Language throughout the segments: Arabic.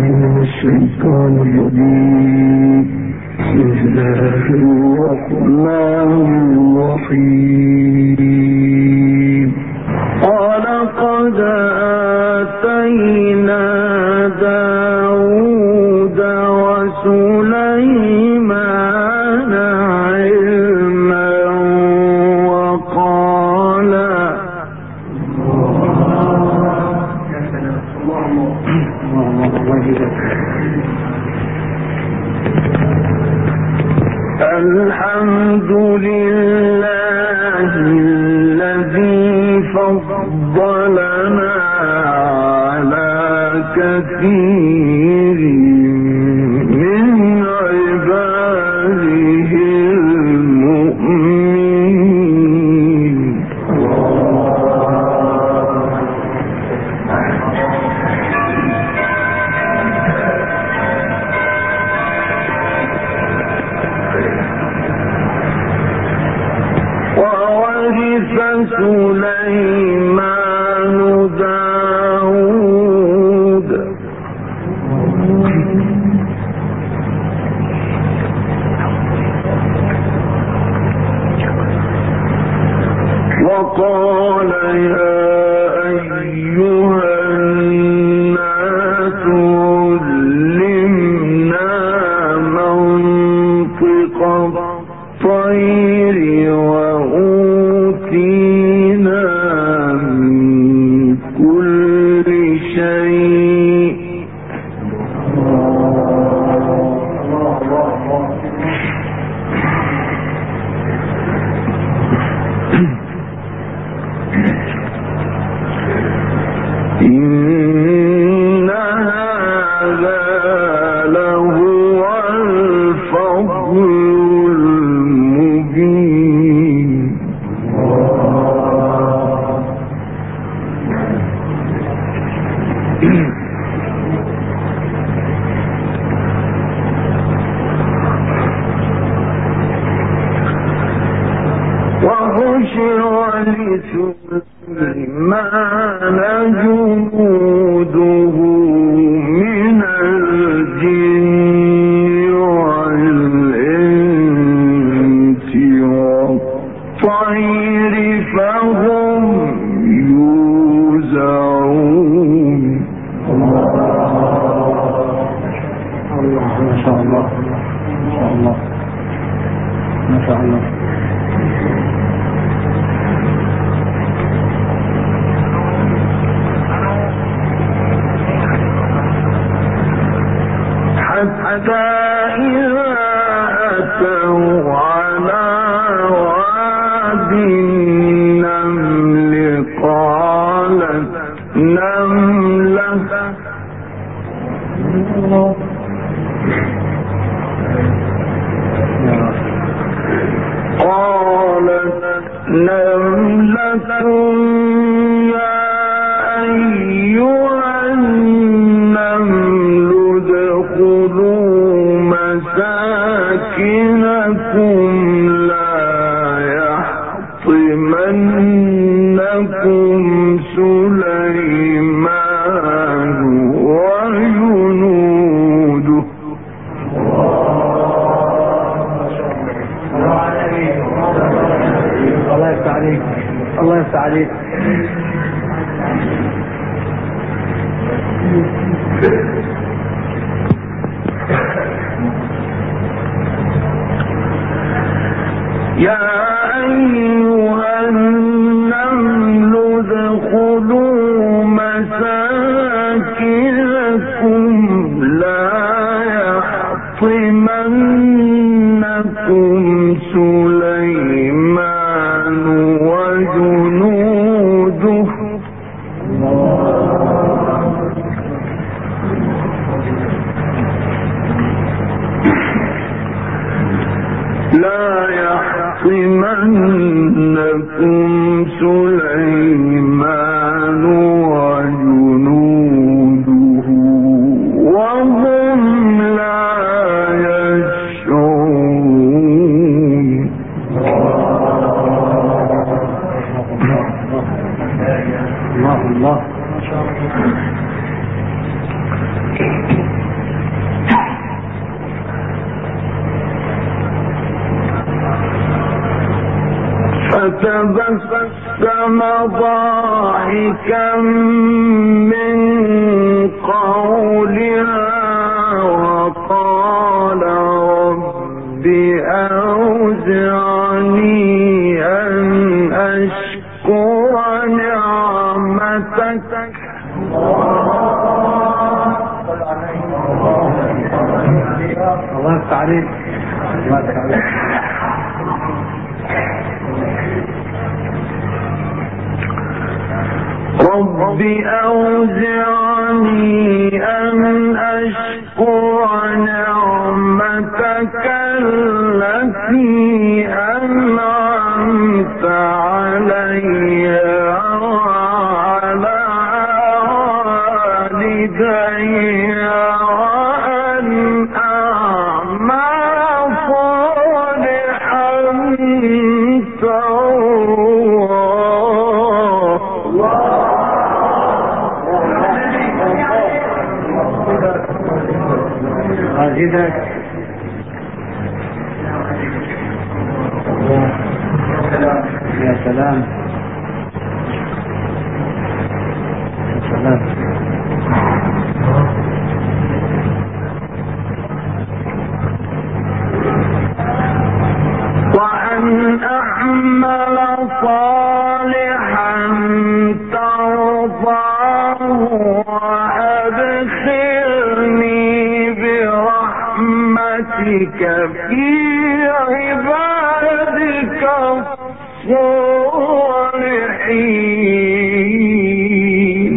الشيطان الرجيم. بسم الله الرحمن الرحيم. ولقد آتينا داود وسليمان علما وقالا الحمد لله الذي فضلنا على كثير من عباده المؤمنين. وورث سليمان داود وقال يا أيها الناس علمنا منطق الطير وأوتينا من كل شيء إن هذا لهو الفضل المبين. وحشر لسليمان جنوده من الجن والإنس والطير فهم يوزعون. الله ما شاء الله ما شاء الله ما شاء الله. حتى إذا أتوا على واد النمل قالت نملة يا أيها النمل ادخلوا مساكنكم لا يحطمنكم سليمان وجنوده. الله يفتح عليك الله يفتح عليك. يا أيها النمل ادخلوا مساكنكم لا يحطمنكم سليمان وجنوده. لا يحطمنكم سليمان وجنوده وهم لا يشعرون. الله الله فتبسم ضاحكا من قولها وقال رب أوزعني أن أشكر نعمتك الله عليك رب أوزعني أن أشكر نعمتك التي أنعمت علي وعلى والدي وأن أعمل صالحا عزيزك يا سلام يا سلام وأن أعمل صالحا ترضاه وأدخلني برحمتك في عبادك الصالحين.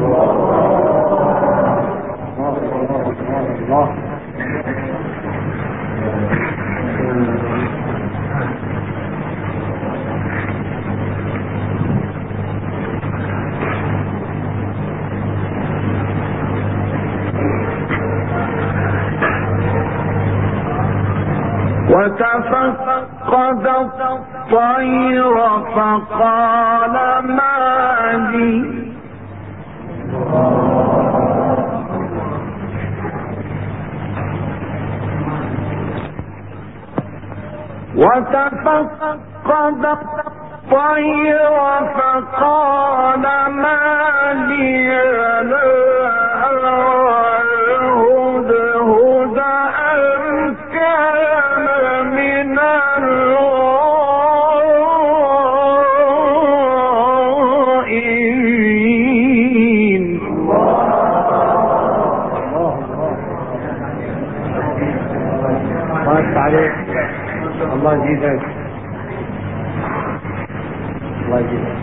وتفقد الطير فقال ما لي وتفقد الطير فقال ما لي لا أرى الهدهد أم كان من الغائبين. الله يجزيك الله يجزيك.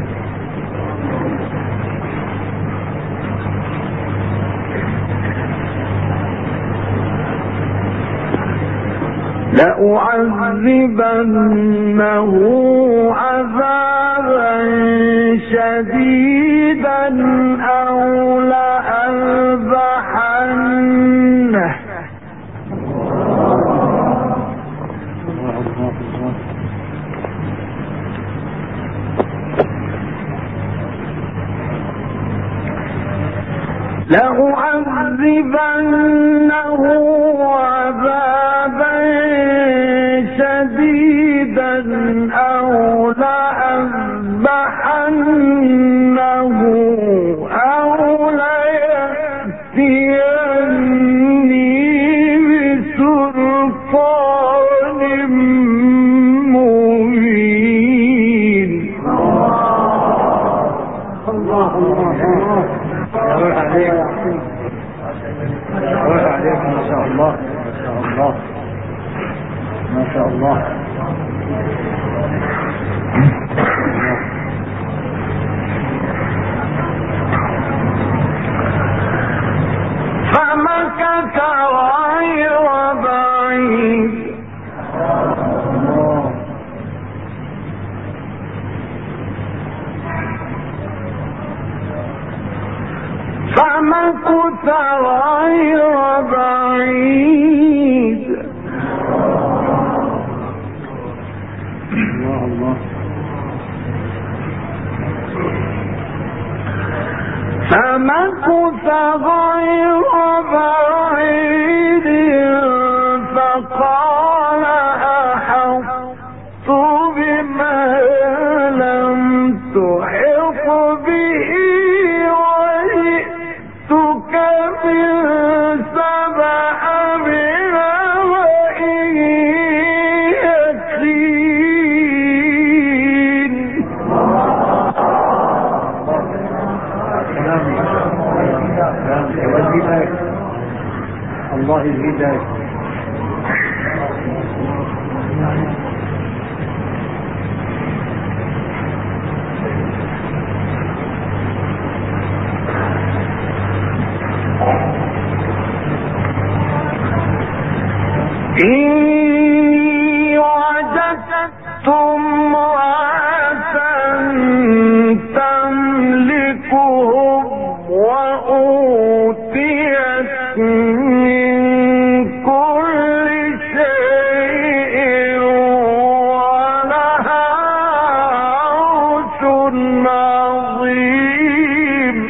لأعذبنه عذابا شديدا أو لأذبحنه عذابا شديدا أو لأذبحنه أو ليأتيني بسلطان مبين. الله عليك ما شاء الله ما شاء الله. فمكث غير بعيد فمكث غير بعيد فقال أحطت بما الله الهداية. إني وجدت امرأة تملكهم وأوتيت من كل شيء ولها عرش عظيم.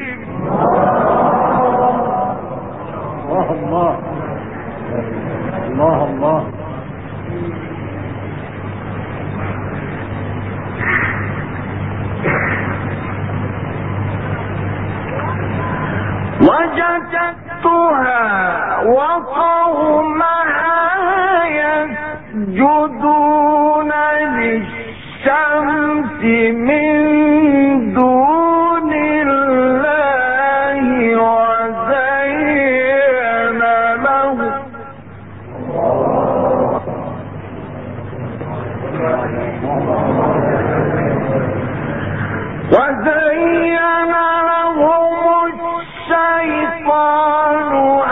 الله الله الله. وجدتها وقومها يسجدون للشمس من دون الله وزين لهم الشيطان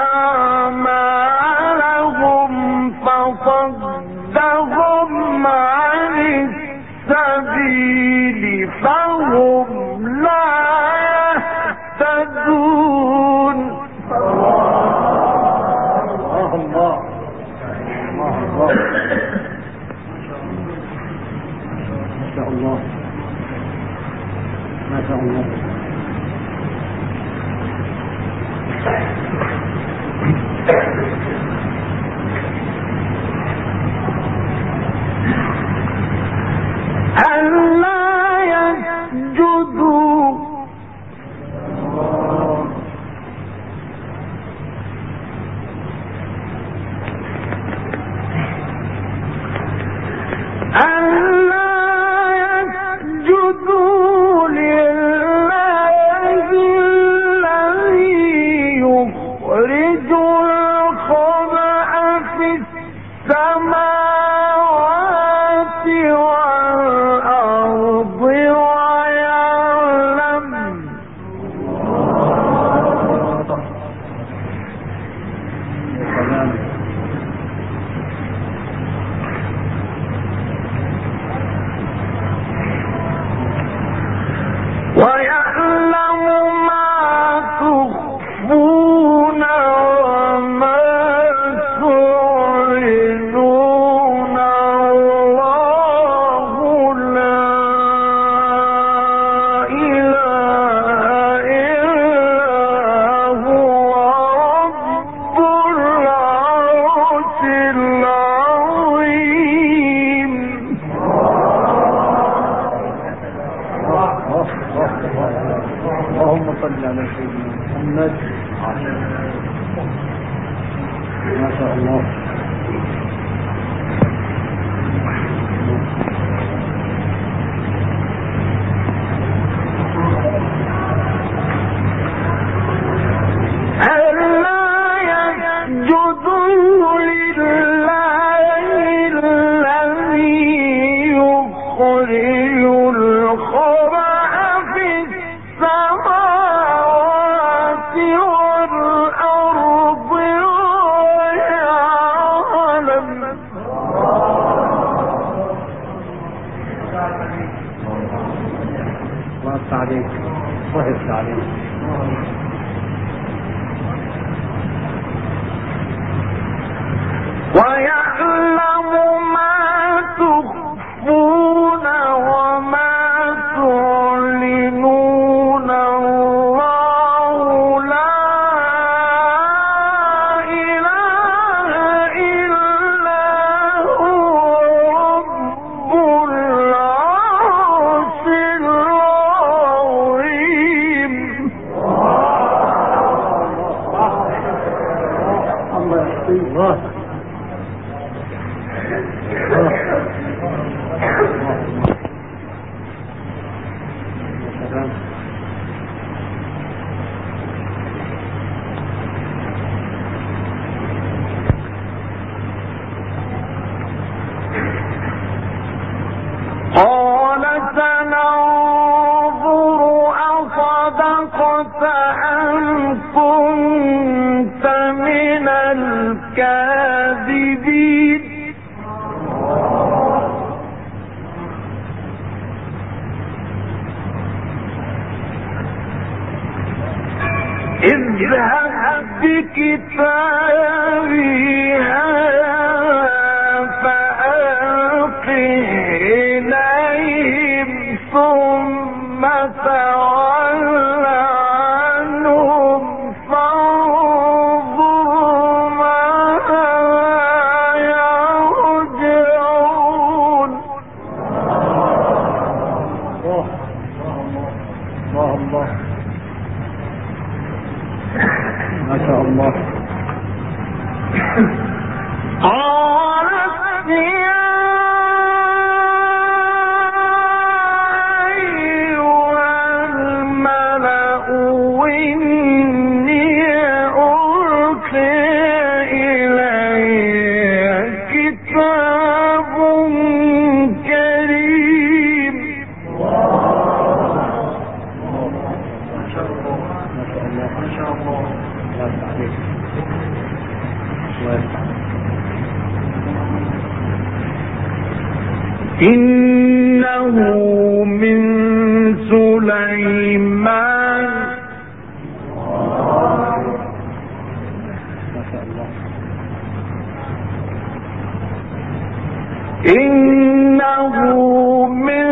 أعمالهم فصدهم عن السبيل فهم لا يهتدون. الله الله الله. ما شاء الله ما شاء الله. ألا يسجدوا لله الذي يخرج الخبأ في السماوات والأرض ويعلم ما تخفون وما تعلنون. الله لا إله إلا هو رب العرش العظيم. اللهم صل على سيدنا محمد. ما شاء الله. ألا يسجدوا لله الذي يخرج الخبأ في السماوات والأرض ويعلم وقفت عليك وقفت عليك. ويعلم ما تخفون وما تعلنون. الله لا إله إلا هو رب العرش العظيم. الله يحفظك. كنت من الكاذبين اذهب بكتابي هذا فألقه إليهم ثم تول عنهم فانظر ماذا يرجعون. الله ما شاء الله. قالت يا أيها الملأ إني ألقي إلي كتاب كريم. ما شاء الله. الله عليك. إنه من سليمان إنه من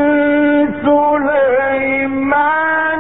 سليمان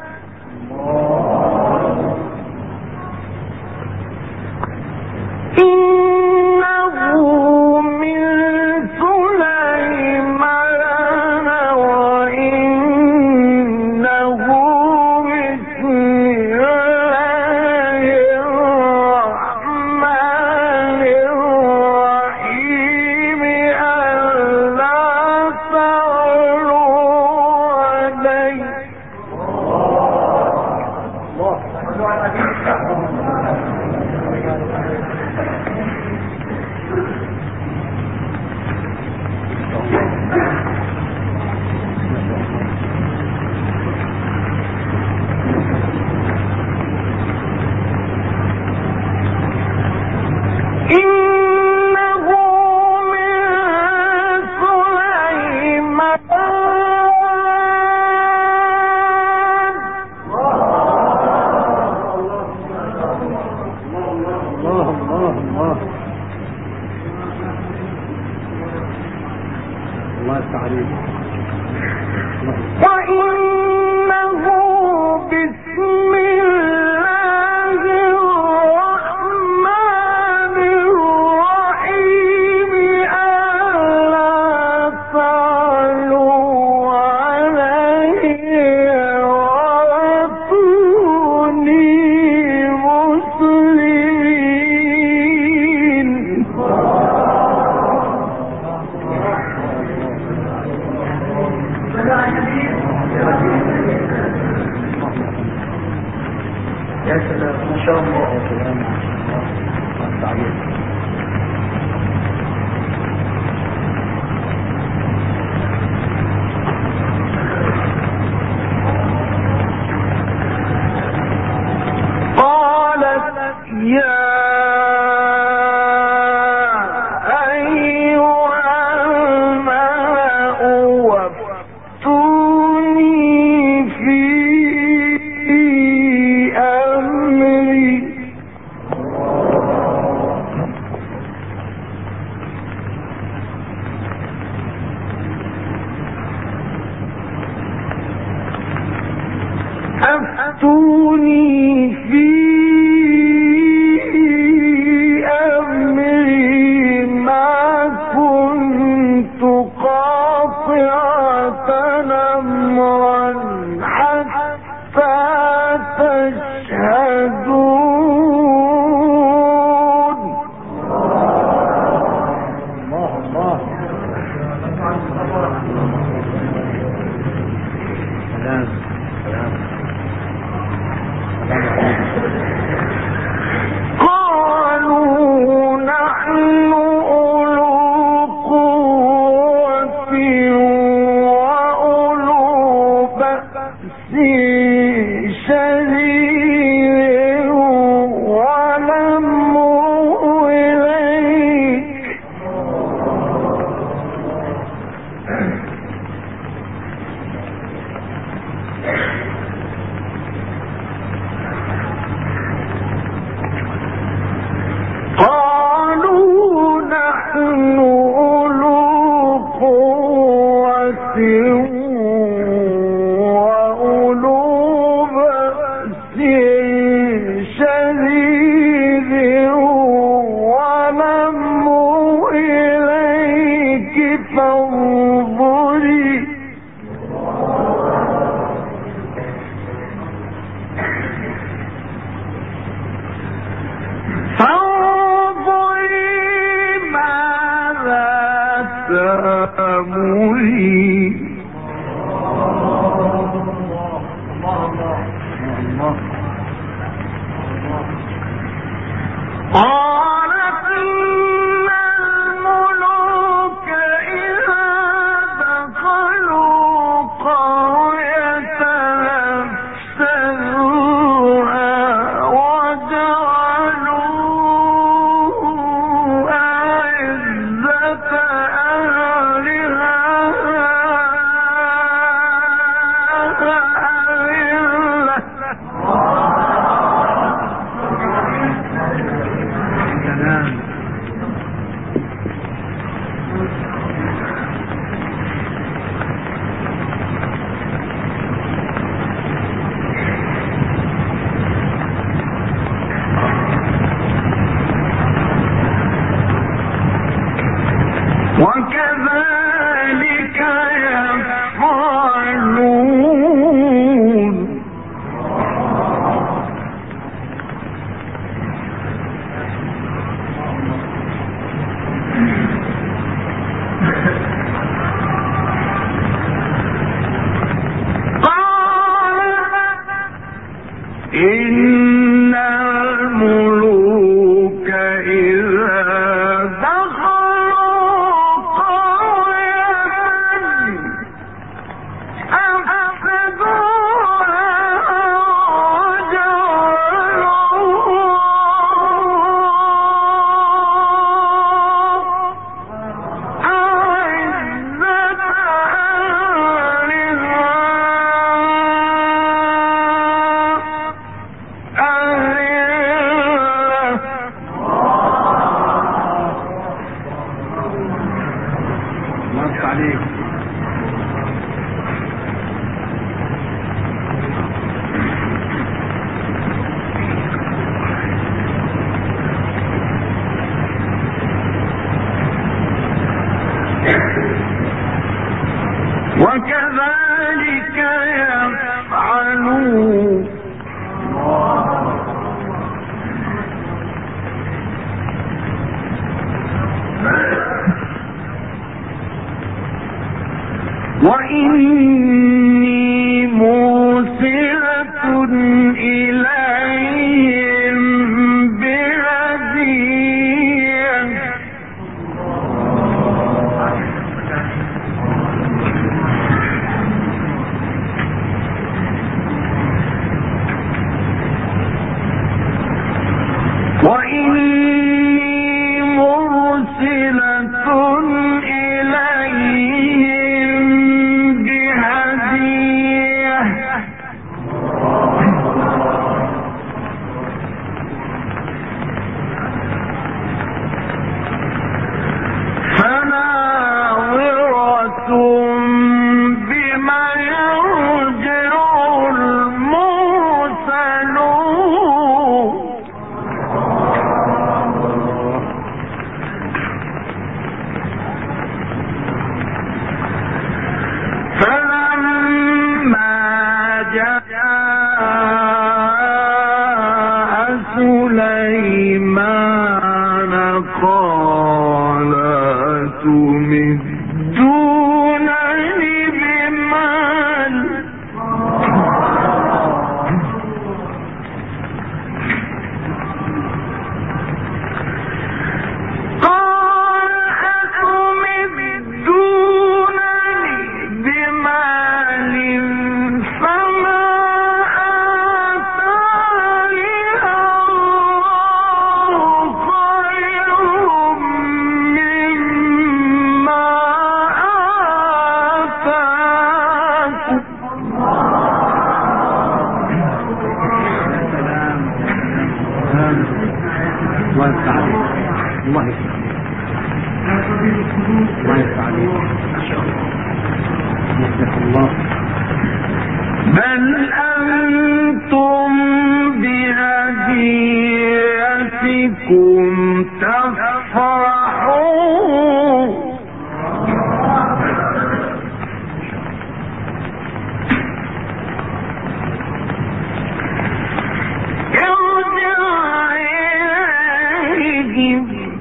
وإنه بسم الله الرحمن الرحيم ألا تعلوا علي وأتوني مسلمين. يا سلام ما شاء الله. يا سلام. قالت يا أفتوني في أمري ما كنت قاطعة أمرا حتى تشهدون. الله سلام. قالوا نحن أولو قوة وأولو بأس شديد شديد ونمر إليك فانظري ماذا تأمرين قالت إن الملوك إذا دخلوا قرية أفسدوها وجعلوا أعزة أهلها وكذلك يفعلون قال إن الملوك إذا وكذلك يفعلون وإني مرسلة إليهم بهدية وإني مرسلة إليهم بهدية فناظرة بما يرجع المرسلون فلما جاء سليمان قال تمدونني بمال قال أتمدونني بمال فما آتاني الله خير مما آتاكم الله يفتح عليك الله بل أنتم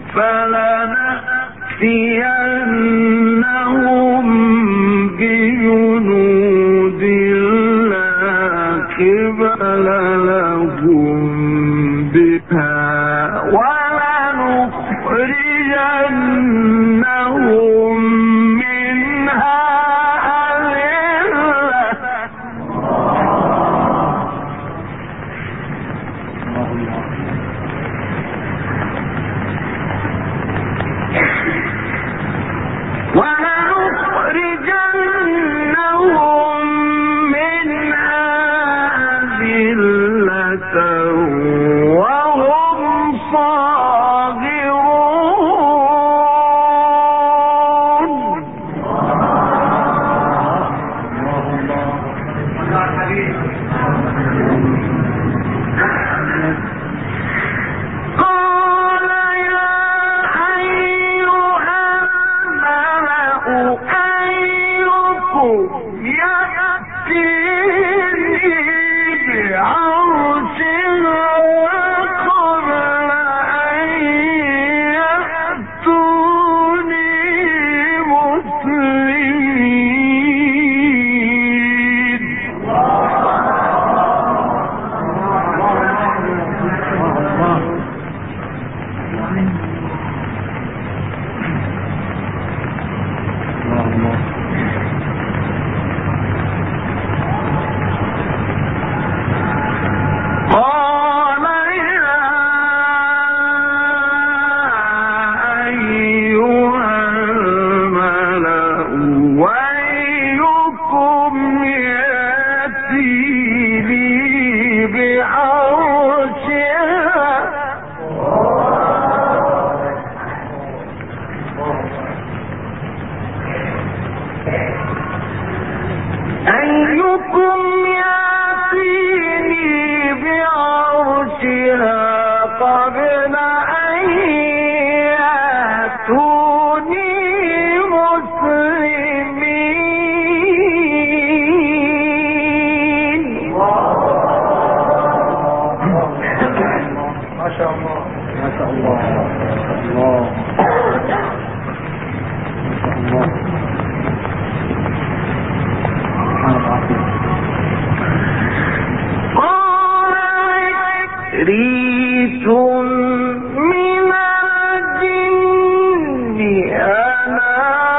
فلنأتينهم بجنود لا قبل لهم بها ولنخرجنهم منها أذلة وهم صاغرون. قال يا أيها الملأ أيكم يأتيني بعرشها قبل أن يأتوني مسلمين. قال يا أيها الملأ أيكم يأتيني بعرشها قبل أن يأتوني مسلمين. ما شاء الله ما شاء الله الله ما شاء الله. قال عفريت من الجن أنا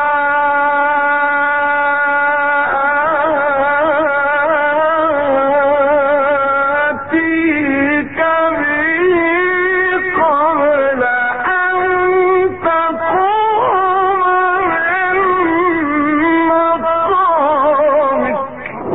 آتيك به قبل أن تقوم من مقامك.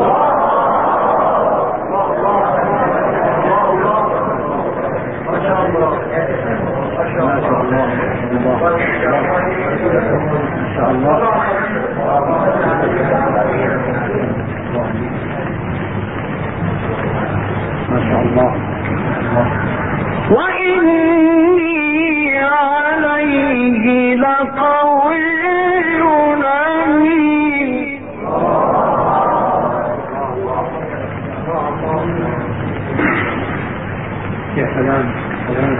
وإني عليه لقوي أمين. يا سلام سلام.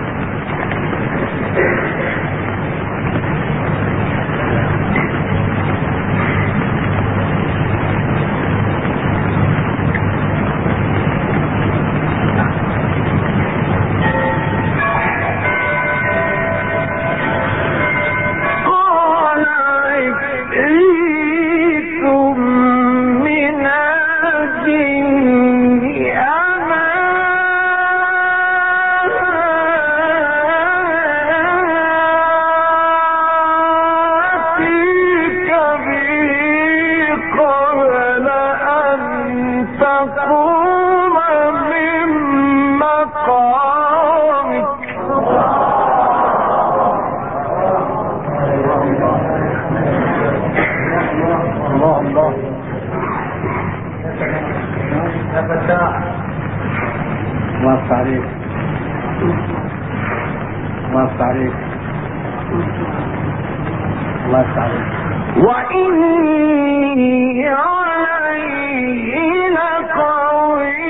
وإني عليه لقوي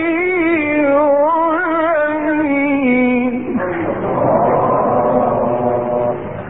أمين.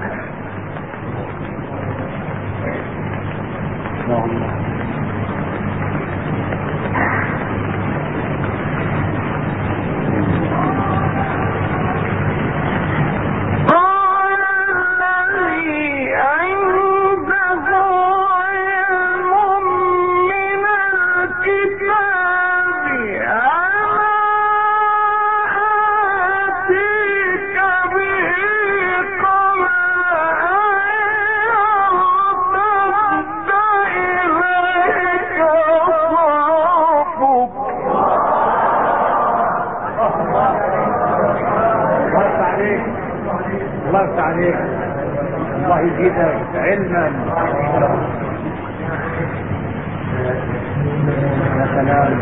الله يفتح عليك، الله يزيدك علما. يا سلام.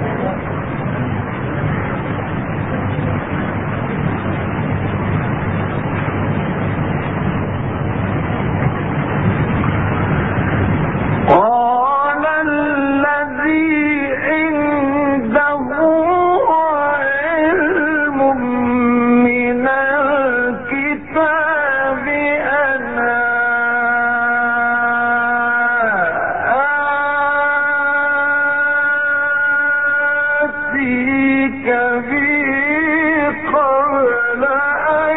قال الذي عنده علم من الكتاب أنا آتيك به قبل أن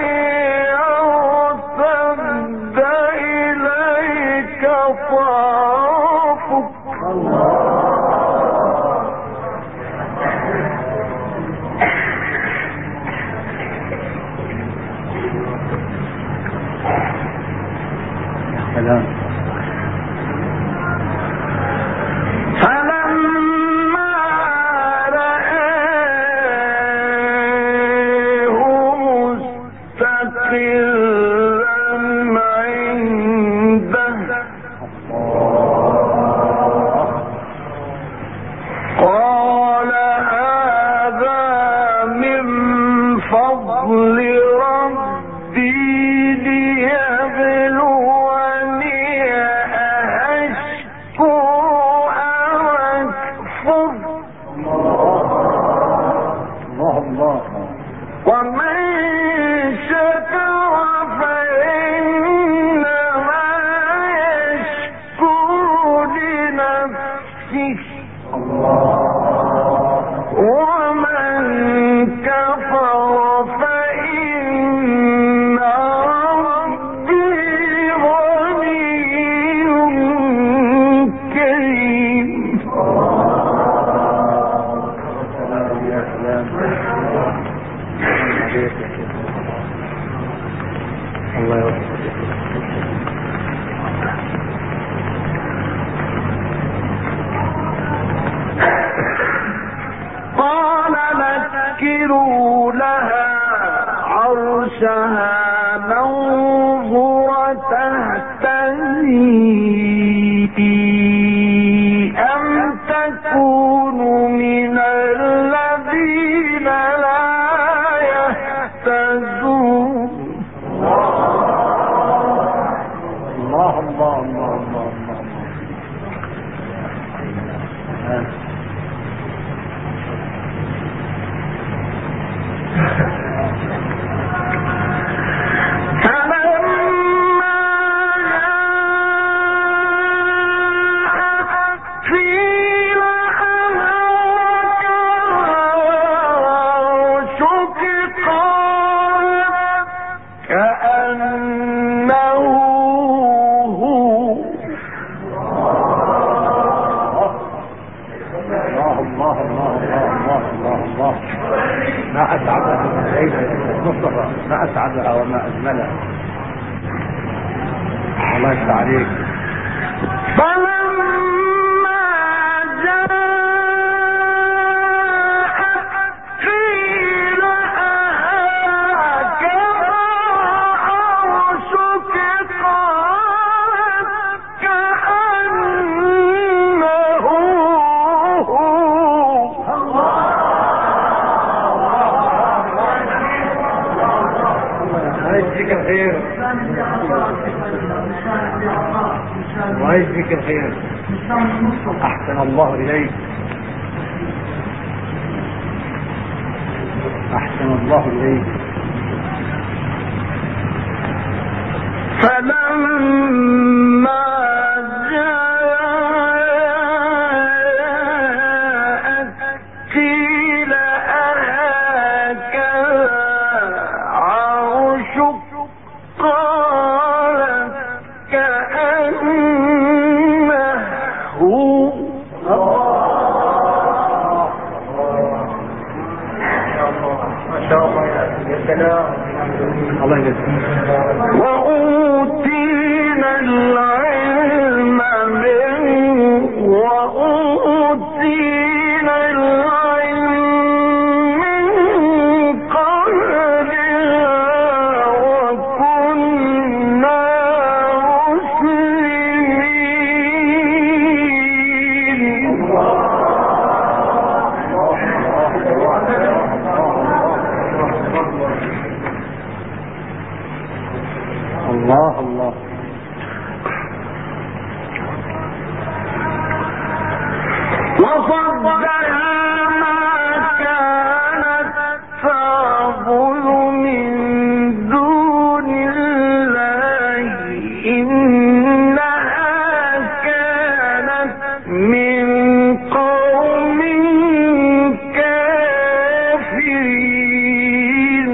يرتد إليك طرفك. سلام. فلما رآه مستقرا عنده قال هذا من فضل ربي ليبلوني أأشكر أم أكفر الله. ومن شكر فإنما يشكر لنفسه ومن كفر فإن ربي غني كريم. يا سلام. الله يوفقك. قال نكروا لها عرشها ننظر تهتدي أم تكون من الذين لا يهتدون. الله. ما أسعدها من سيدنا المصطفى، ما أسعدها وما أجملها. الله يفتح عليك. فلما جاءت قيل هكذا عرشك قالت كأنه يجزيك الخير. الله يجزيك الخير. أحسن الله إليك. أحسن الله إليك. فلما جاءت قيل أهكذا عرشك قالت كأنه ما شاء الله. يا سلام. الله يجزيك. وأوتينا العلم وأوتينا العلم من قبلها وكنا الله الله. وصدها ما كانت تعبد من دون الله إنها كانت من قوم كافرين.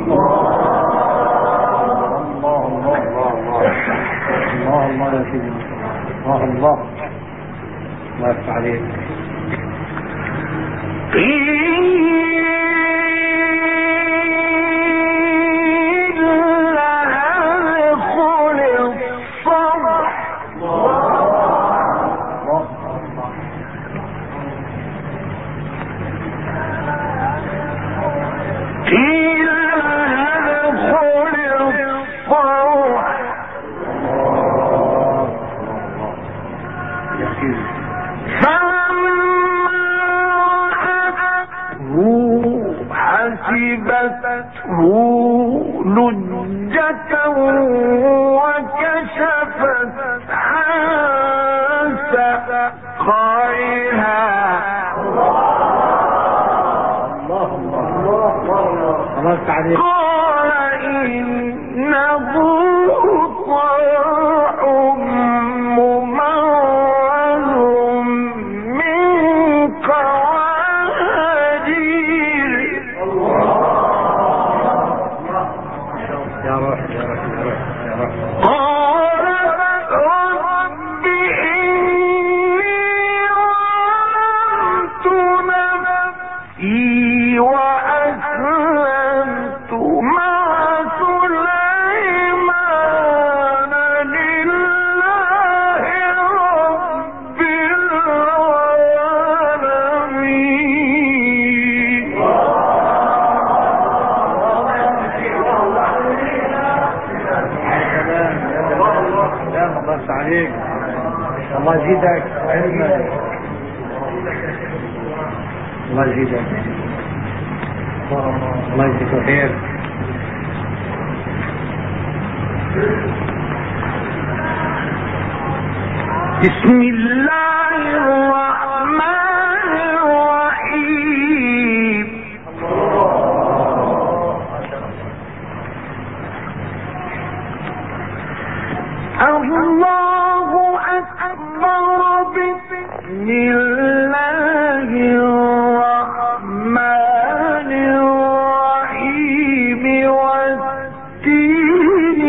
الله يا سيدي. الله يفتح عليك. حسبته لجة وكشفت عن ساقيها. قال إنه طاع ممول من قوارير. قال رب إني ظلمت نفسي وأسلمت مع سليمان لله رب العالمين. عليك. الله يزيدك علما. الله يزيدك. الله يجزيك خير. بسم الله الرحمن الرحيم. الله أكبر. بسم الله الرحمن الرحيم. والتين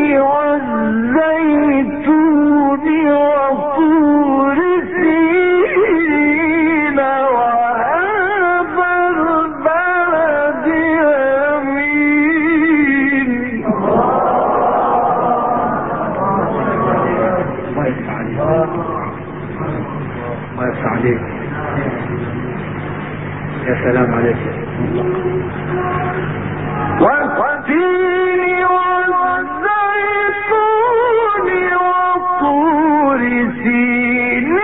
والزيتون وطور سينين وهذا البلد الأمين. الله يفتح عليك. يا سلام عليك. والتين والزيتون وطور سينين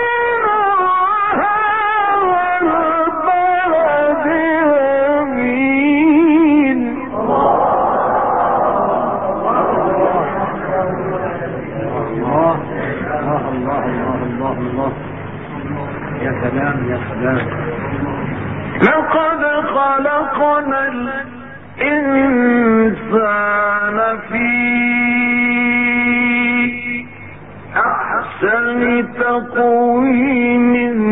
وهذا البلد الأمين. الله. يا سلام يا سلام. لقد خلقنا الإنسان في أحسن تقويم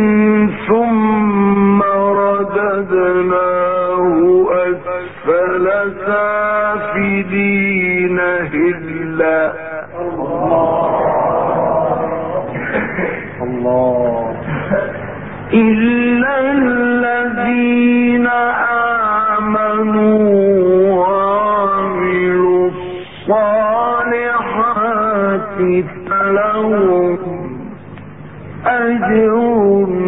ثم رددناه أسفل سافلين إلا الذين آمنوا وعملوا الصالحات فلهم أجر